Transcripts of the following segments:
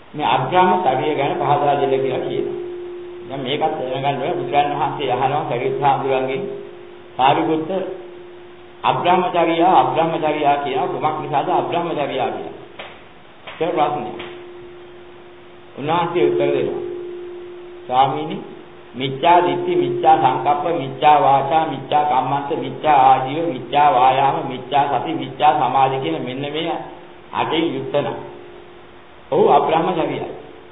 මේ අබ්‍රාහ්මචර්ය ගැන පහදා දෙන්න කියලා කියනවා. දැන් මේකත් දැනගන්න ඕනේ බුදුරජාණන් වහන්සේ අහනවා සරියුත් හාමුදුරන්ගෙන් සාරිපුත්ත අබ්‍රාහ්මචර්යා කියන කොමක් නිසාද අබ්‍රාහ්මචර්යා කියන්නේ? ඒක ප්‍රශ්නේ. උන්වහන්සේ උත්තර දෙනවා. ස්වාමීනි මිච්ඡා දිට්ඨි මිච්ඡා සංකප්ප මිච්ඡා වාචා මිච්ඡා කම්මන්ත මිච්ඡා ආජීව මිච්ඡා වායාම මිච්ඡා සති මිච්ඡා සමාධි කියන මෙන්න මේ අටේ යුක්තන. ඔව් අබ්‍රාහ්මචර්යයි.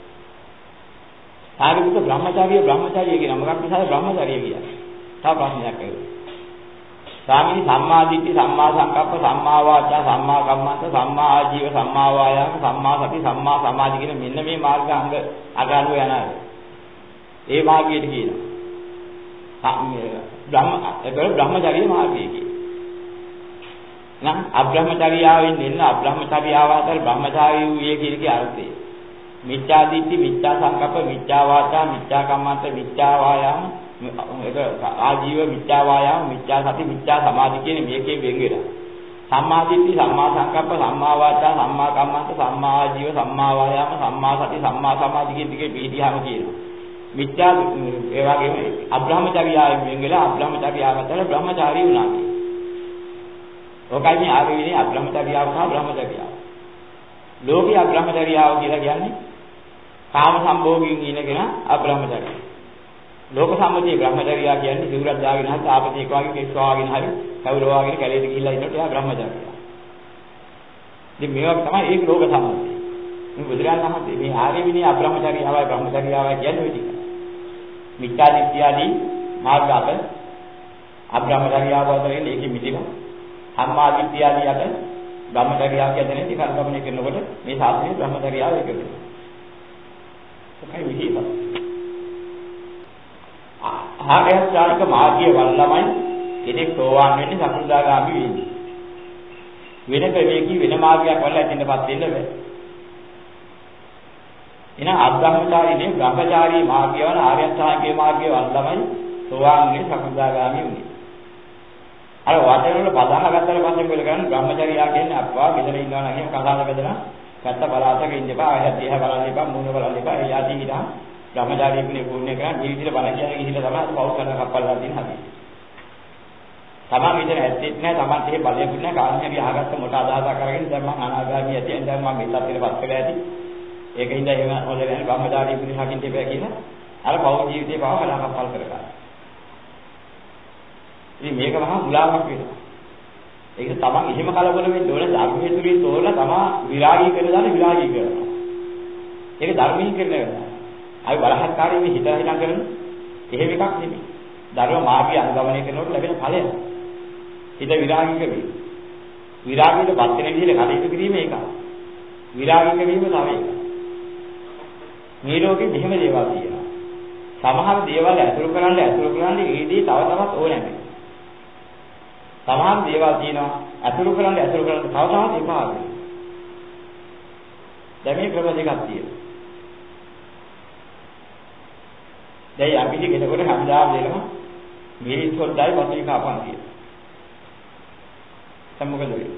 සාරිපුත්ත බ්‍රහ්මචර්ය කියන මොකක් නිසාද බ්‍රහ්මචර්ය කියන්නේ? තව ප්‍රශ්නයක් ඇහුවා. ස්වාමීනි සම්මා දිට්ඨි සම්මා සංකප්ප සම්මා වාචා සම්මා කම්මන්ත සම්මා ආජීව සම්මා වායාම සම්මා සති සම්මා සමාධි කියන මෙන්න මේ මාර්ගාංග අගානුව යනවා. ඒ මාර්ගයට කියනවා. බ්‍රහ්මචර්ය මාර්ගය කියනවා. නම් අබ්‍රහ්මචර්යාවෙන් එන්න අබ්‍රහ්මචර්යාව අතර බ්‍රහ්මචාරී වූයේ කියන එකේ අර්ථය. මිච්ඡා දිට්ඨි මිච්ඡා සංකප්ප මිච්ඡා වාචා මිච්ඡා කම්මන්ත මිච්ඡා වායාම ආජීව මිච්ඡා වායාම මිච්ඡා සති මිච්ඡා සමාධි කියන මේකේ වෙන් වෙනවා. සම්මා දිට්ඨි සම්මා සංකප්ප සම්මා වාචා සම්මා කම්මන්ත සම්මා ආජීව සම්මා වායාම සම්මා සති සම්මා සමාධි කියන ටිකේ පිළිහිහම කියනවා. මිච්ඡා ඒ වගේම අබ්‍රහ්මචර්යාවෙන් වෙන් වෙලා අබ්‍රහ්මචර්යාව අතර බ්‍රහ්මචාරී වුණා කියන්නේ. ඔකයි මේ ආරවිනේ අබ්‍රහ්මචර්යාව සහ බ්‍රහ්මචර්යාව. ලෝකීය අබ්‍රහ්මචර්යාව කියලා කියන්නේ කාම සම්භෝගයෙන් ඉන කෙනා අබ්‍රහ්මචර්යය. ලෝක සම්මතිය බ්‍රහ්මචර්යා කියන්නේ සිවුරක් දාගෙන හරි තාපතියෙක් වගේ කෙස් වවාගෙන හරි කවුරු වවාගෙන කැලේට ගිහිල්ලා ඉන්නකොට එයා බ්‍රහ්මචර්යය. ඉතින් මේවා තමයි ඒක ලෝක සම්මතිය. මේ බුදුරජාණන් වහන්සේ මේ ආර්යවිනී අබ්‍රහ්මචර්යාවයි බ්‍රහ්මචර්යාවයි කියන්නේ ඔය ටික. මිත්‍යා දිට්ඨියදී මාර්ග අත අබ්‍රහ්මචර්යාව වලදී ඒකෙ මිදිලා සම්මා දිට්ඨියදී අත බ්‍රහ්මචර්යාව කියන්නේ ටික අනුගමනය කරනකොට මේ සාසනයේ බ්‍රහ්මචර්යාව එක වෙනවා. ඒකයි විහිව. ආර්යචාරික මාර්ගයේ වල්ලමයි කෙනෙක් සෝවාන් වෙන්නේ සකෘදාගාමි වෙන්නේ. වෙන ක්‍රමයකින් වෙන මාර්ගයක් වල ඇතින්පත් වෙන්න බෑ. එන අබ්‍රහ්මචාරීනේ බ්‍රහ්මචාරී මාර්ගය වන ආර්යචාරික මාර්ගයේ වල්ලමයි සෝවාන් වෙන්නේ සකෘදාගාමි වෙන්නේ. අර වචන වල පදාහ ගත්තට පස්සේ මොකද කරන්නේ බ්‍රහ්මචර්යා කියන්නේ අප්පා ගෙදර ඉන්නවා නම් එහෙම කතාව බෙදලා පැත්ත බලාතක ඉන්න එපා ආයෙත් දිහා බලන්න එපා මූණ බලන්න එපා ඒ යටි ඉඳන් බ්‍රහ්මචාරී කෙනෙක් වුණේ කරන් මේ විදිහට බල කියන්නේ ගිහිල්ලා තමයි පව් කරන කප්පල්ලා දින හදන්නේ. තමන් විතර ඇත්තෙත් නැහැ තමන්ට ඒ බලයක් නැහැ කාරණේ ගහගත්ත මොට අදහසක් කරගෙන දැන් මම අනාගාමී ඇති දැන් මම මෙතත් පිටපත් වෙලා ඇති ඒකින්ද එහෙම හොද නැහැ බ්‍රහ්මචාරී කෙනෙක් හකින් දෙපෑ කියලා අර පව් ජීවිතේ පව කලා කප්පල් කරගන්න. ඉතින් මේක මහා මුලාවක් වෙනවා. ඒක තමන් එහෙම කලබල වෙන්න ඕනේ ධර්මයේ තුලින් තෝරලා තමා විරාගී කරලා දාන විරාගී කරනවා. ඒක ධර්මයෙන් කරන වෙනවා. අපි බලහත්කාරයෙන් මේ හිතලා හිනා කරන එහෙම එකක් නෙමෙයි. ධර්ම මාර්ගය අනුගමනය කරනකොට ලැබෙන ඵලය. හිත විරාගී කරවීම. විරාගීට පත් වෙන විදිහට කටයුතු කිරීම ඒකයි. විරාගී කිරීම තමයි ඒක. මේ ලෝකෙ මෙහෙම දේවල් තියෙනවා. සමහර දේවල් ඇතුළු කරන්නේ ඒදී තව තවත් ඕනේ නැහැ. සමහර දේවල් තියෙනවා ඇතුළු කරන්නේ තව තවත් එපා වෙනවා. දැන් මේ ක්‍රම දෙකක් තියෙනවා. දැන් අපි කෙනෙකුට හැමදාම දෙනවා මිනිස් හොද්දයි වතුයි කාපන් කියලා. දැන් මොකද වෙන්නේ?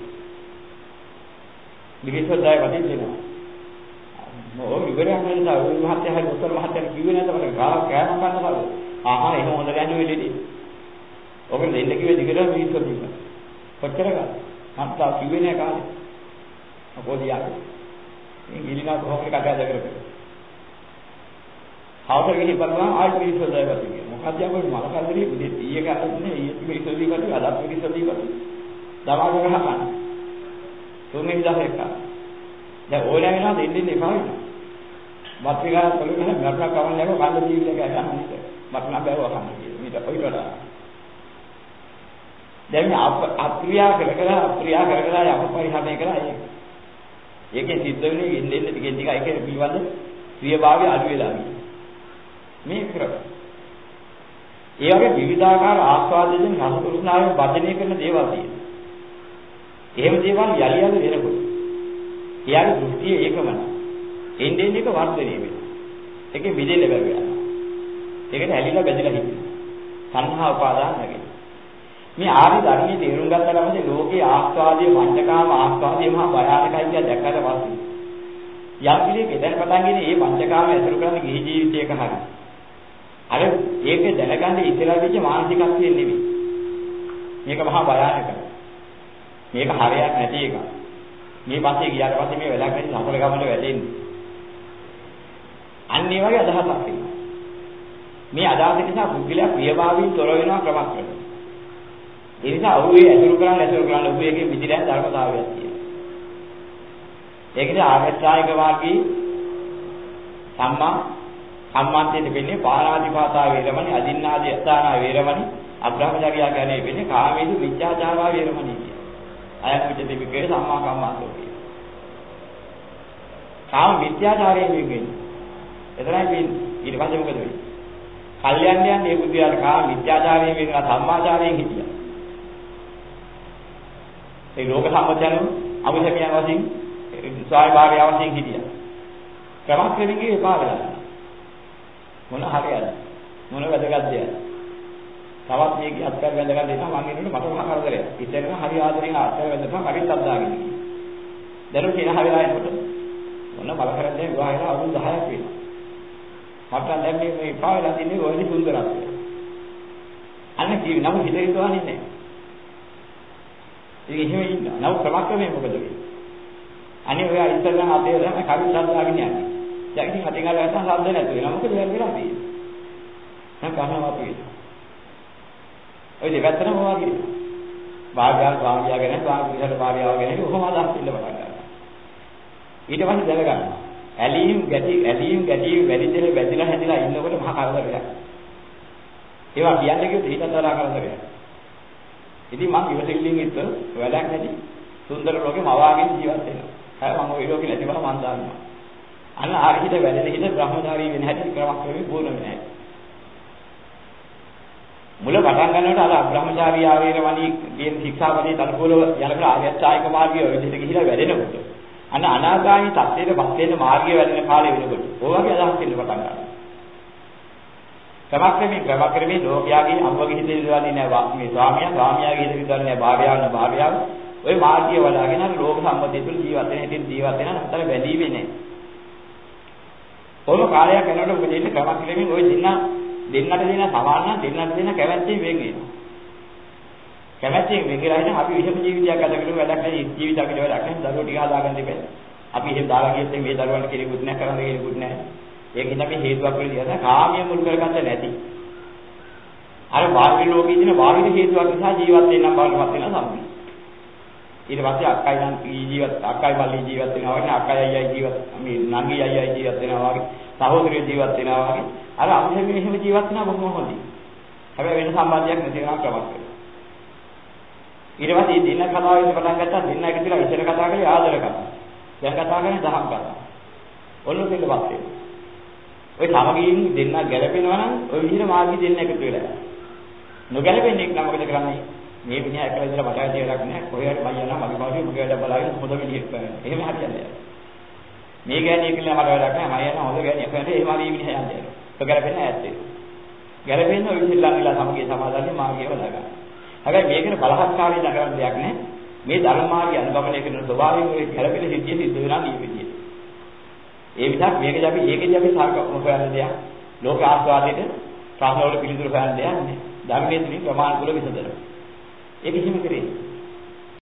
මිනිස් හොද්දයි වතුයි දෙනවා. මොකද ඉවරයක් නේද? ඔය මහත්තයා හරි උත්තර මහත්තයා කිව්වේ නැද්ද මට ගාව කෑම කන්න බල. ආහා එහෙම හොඳ ගන්නේ වෙලෙදී. ඔබ දෙන්න කිව්වේ දිගට මිනිස් හොද්දයි. කොච්චර ගන්න? මම තා කිව්වේ නෑ කාලේ. මොකද යාගේ. මේ ගිලිනා කොහොමද කතා කරන්නේ? හවුද ගිහින් බලනවා ආයෙත් මිනිස් හොද්දයි වතුයි කියලා. මොකද යකෝ මල කල්ලේ උදේ ඊයේ කරන්නේ ඊයේ මිනිස් හොද්දයි වතුයි අදත් මිනිස් හොද්දයි වතුයි. දමාව ගහපන්. තුන්වෙනි දවසේ එක. දැන් ඕලෑ වෙනවා දෙන්නේ එපා වෙනවා. මත්විකාර කළු ගහන මරණ කවන්න යකෝ කල්ල ජීවිතය ගහන්නේ. මට නම් බැව වහන්න කියලා. මේක ඔය වඩා. දැන් අප්‍රියා කර යම පරිහරණය කරලා ඒකෙන් සිද්ධ වෙන්නේ ඉන්නේ ටිකෙන් ටික ඒකේ පිළිවඳ ප්‍රියභාවය අඩු වෙලා ගියා. මේ ක්‍රම. ඒ වගේ විවිධාකාර ආස්වාදයෙන් රස තෘෂ්ණාවෙන් වර්ධනය කරන දේවල් තියෙනවා. එහෙම දේවල් යලි වෙනකොට එයාගේ දෘෂ්ටිය ඒකම නෑ. එන්නේ එක වර්ධනය වෙනවා. ඒකේ විදෙල වෙනවා. ඒකට ඇලිලා බැඳලා හිටිනවා. සංහා උපාදාන නැගෙනවා. මේ ආර්ය ධර්මයේ තේරුම් ගත්තාට පස්සේ ලෝකේ ආස්වාදයේ පංචකාම ආස්වාදයේ මහා භයානකයි කියලා දැක්කට පස්සේ යම් පිළික දැන් පටන් ගෙන මේ පංචකාම ඇසුරු කරන ගිහි ජීවිතයක හරි. අර ඒක දැනගන්න ඉතලා වෙච්ච මානසිකත්වය නෙවෙයි. මේක මහා භයානකයි. මේක හරයක් නැති එකක්. මේ පස්සේ ගියාට පස්සේ මේ වෙලක් නැති සතර ගමන වැටෙන්නේ. අන්න ඒ වගේ අදහසක් තියෙනවා. මේ අදහස නිසා පුද්ගලයා ප්‍රියභාවයෙන් තොර වෙනවා ක්‍රමක්‍රම. ඒ නිසා ඔහුගේ ඇසුරු කරන ඔහුගේ විදිහට ධර්මතාවයක් තියෙනවා. ඒකද ආර්යශ්‍රායක වාග්ගී සම්මා සම්මාන්තයේ වෙන්නේ පාරාදිපාතා වේරමණී අදින්නාදී අස්ථානා වේරමණී අබ්‍රහ්මචර්යා කියන්නේ වෙන්නේ කාමීදු විචාචාරා වේරමණී කියන. අයත් විචිතේ සම්මා කම්මාසෝ කියන. කාම විචාචාරයෙන් වෙන්නේ. එතරම් ඊට පස්සේ මොකද වෙන්නේ? කල්යන්නේ මේ බුද්ධයාට කාම විචාචාරයෙන් වෙනවා සම්මාචාරයෙන් හිටියා. ඒ ලෝක සම්පතයන් අමුසමියන් වශයෙන් ස්වාමි භාර්ය වශයෙන් හිටියා. ක්‍රමක්‍රමිකව එපා වෙලා. මොන හරියද? මොන වැදගත් දෙයක්ද? තවත් මේකේ අත්කර වැදගත් දෙයක් මම කියනකොට මට මහා කරදරයක්. ඉතින් හරි ආදරෙන් අත්කර වැදගත් හරිත් අද්දාගෙන ඉන්නේ. දරුවෝ කියන හැවෙලා එනකොට මොන බල කරන්නේ විවාහයලා අවුරුදු 10ක් වෙනවා. මට දැන් මේ පාවලා තින්නේ ඔයදි සුන්දරත්වය. අන්න කී නම හිතේ තෝරන්නේ නැහැ. ඒක එහෙම ඉන්නවා. නව ක්‍රමක්‍රමයෙන් මොකද වෙන්නේ? අනේ ඔයා ඉස්සරහම අපේ තමයි කවිත් අද්දාගෙන යන්නේ. දැන් ඉතින් අතින් ගාලා නැත්නම් ශබ්ද නැතු වෙනවා. මොකද වෙලා තියෙන්නේ? දැන් කනවා අපි. ඔය දෙපැත්තම මොනවා කියන්නේ? භාග්‍යල් ස්වාමියා ගැන ස්වාමීන් භාර්යාව ගැන කොහොම අදහස් ඉන්න පටන් ගන්නවා. ඊට පස්සේ දැන ගන්නවා. ඇලීම් ගැටි වැඩිදෙල වැදිලා හැදිලා ඉන්නකොට මහා කරදරයක්. ඒවා කියන්නේ කිව්වොත් ඊටත් වඩා කරදරයක්. ඉතින් මම ඉවසෙල්ලින් ඉත්ත වැඩක් නැති සුන්දර ලෝකෙම අවාගෙන ජීවත් වෙනවා. හැබැයි මම ওই ලෝකෙ නැති බව මම දන්නවා. අන්න ආරිහිත වැඩෙන හිත බ්‍රහ්මචාරී වෙන හැටි ක්‍රමක්‍රමයෙන් පූර්ණ වෙන්නේ. මුල පටන් ගන්නකොට අර බ්‍රහ්මචාරී ආවේරවණී කියන ශික්ෂාපදේ තනකොළ යනකොට ආර්යචායක මාර්ගය ඔය විදිහට ගිහිලා වැඩෙනකොට අන්න අනාගාමී තත්ත්වයට පත් වෙන මාර්ගය වැඩෙන කාලේ වෙනකොට ඕවාගේ අදහස් එන්න පටන් ගන්නවා. ක්‍රමක්‍රමයෙන් ලෝකයාගේ අම්මගේ හිතේ ඉඳවන්නේ නැහැ මේ ස්වාමියාගේ හිතේ ඉඳවන්නේ නැහැ භාර්යාව ඔය මාර්ගය වඩාගෙන අර ලෝක සම්පතේ තුල ජීවත් වෙන හැටි ජීවත් වෙන නැතර බැඳී වෙන්නේ. ඕන කාලයක් යනකොට මොකද වෙන්නේ ක්‍රමක්‍රමයෙන් ওই දෙන්නට දෙන සමාන දෙන්නට දෙන කැමැත්තෙන් වෙන් වෙනවා. කැමැත්තෙන් වෙන් වෙලා ඉතින් අපි විෂම ජීවිතයක් ගත කරලා වැඩක් නැහැ ජීවිත අපිට වැඩක් නැහැ දරුවෝ ටික හදාගන්න දෙපැයි. අපි එහෙම දාලා ගියොත් මේ දරුවන්ට කෙනෙකුත් නැහැ කරන්න කෙනෙකුත් නැහැ. ඒකින් අපි හේතුවක් වෙලා කාමයේ මුල් කරගත්ත නැති. අර බාහිර ලෝකයේ තියෙන බාහිර හේතුවක් නිසා ජීවත් වෙන්න බවටපත් වෙන සම්පූර්ණ. ඊට පස්සේ අක්කයි බල්ලි ජීවත් වෙනවා වගේ අක්කයි අයියයි ජීවත් මේ නංගි අයියයි ජීවත් වෙනවා වගේ සහෝදරියෝ ජීවත් වෙනවා වගේ අර අමුසෙම එහෙම ජීවත් වෙනවා බොහොම හොඳයි. හැබැයි වෙන සම්බන්ධයක් නැති වෙනවා ක්‍රමයක්. ඊට පස්සේ මේ දින කතාවෙන් පටන් ගත්තා දින එක කියලා ඉස්සර කතා කරේ ආදර කතා. දැන් කතා කරන්නේ දහම් කතා. ඔන්න දෙන්න පස්සේ. ඔය සමගියින් දෙන්න ගැලපෙනවා නම් ඔය විදිහට මාර්ගي දෙන්න එකතු වෙලා. නොගැලපෙන්නේ නම් මොකද කරන්නේ? මේ විදිහ එකලා ඉඳලා මට ඇති වැඩක් නැහැ. කොහේ හරි මම යනවා මගේ පාඩුවේ මගේ වැඩ බලාගෙන හොඳ විදිහට කරන්න. එහෙම හරියන්නේ නැහැ. මේ ගෑණිය කියලා මට වැඩක් නැහැ. මම යනවා හොඳ ගෑණිය කරන්නේ එහෙම හරි විදිහ යන්නේ. ඒක ගැලපෙන්නේ නැහැ ඇත්තේ. ගැලපෙන්නේ ඔය විදිහට ළඟිලා සමගිය සමාදන්නේ මාර්ගය වලගන්න. හැබැයි මේකේ බලහත්කාරී නගරන දෙයක් නැහැ. මේ ධර්ම මාර්ගය අනුගමනය කරන ස්වභාවයෙන් ඔය ගැලපෙන සිද්ධිය සිද්ධ වෙනා මේ විදිහට. ඒ විදිහට ඒකේදී අපි සාකච්ඡා කරන දෙයක් ලෝක ආස්වාදයේ ප්‍රශ්න වල පිළිතුරු හොයන දෙයක් නේ. ධර්මයේ තියෙන ප්‍රමාණ කුල විසඳනවා. ඒක හිම කරේ.